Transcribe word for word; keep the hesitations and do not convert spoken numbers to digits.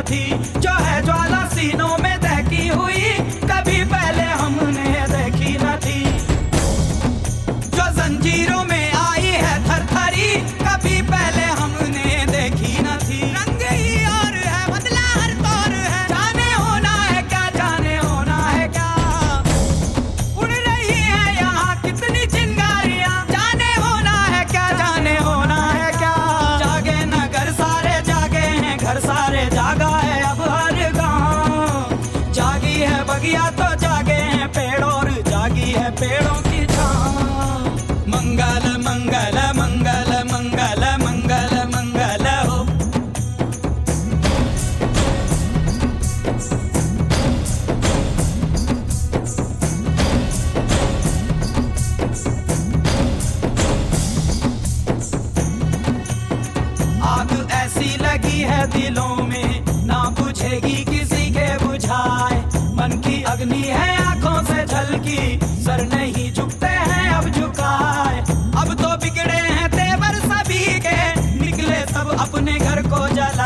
थी, जो है ज्वाला सीनों में दहकी हुई, कभी पहले हमने देखी न थी। जो जंजीरों में आई है थरथरी, कभी पहले हमने देखी न थी। रंग ही और है, बदला हर तौर है, जाने होना है क्या, जाने होना है क्या। उड़ रही है यहाँ कितनी चिंगारियां, जाने होना है क्या, जाने होना है क्या। जागे न घर सारे, जागे हैं घर सारे, जागा है अब हर गाँव। जागी है बगिया तो जागे हैं पेड़, और जागी है पेड़ों की छाँव। मंगल मंगल मंगल मंगल मंगल मंगल हो। आग ऐसी लगी है दिलों में, ना बुझेगी किसी के बुझाए। मन की अग्नि है आंखों से झलकी, सर नहीं झुकते हैं अब झुकाए। अब तो बिगड़े हैं तेवर सभी के, निकले सब अपने घर को जला।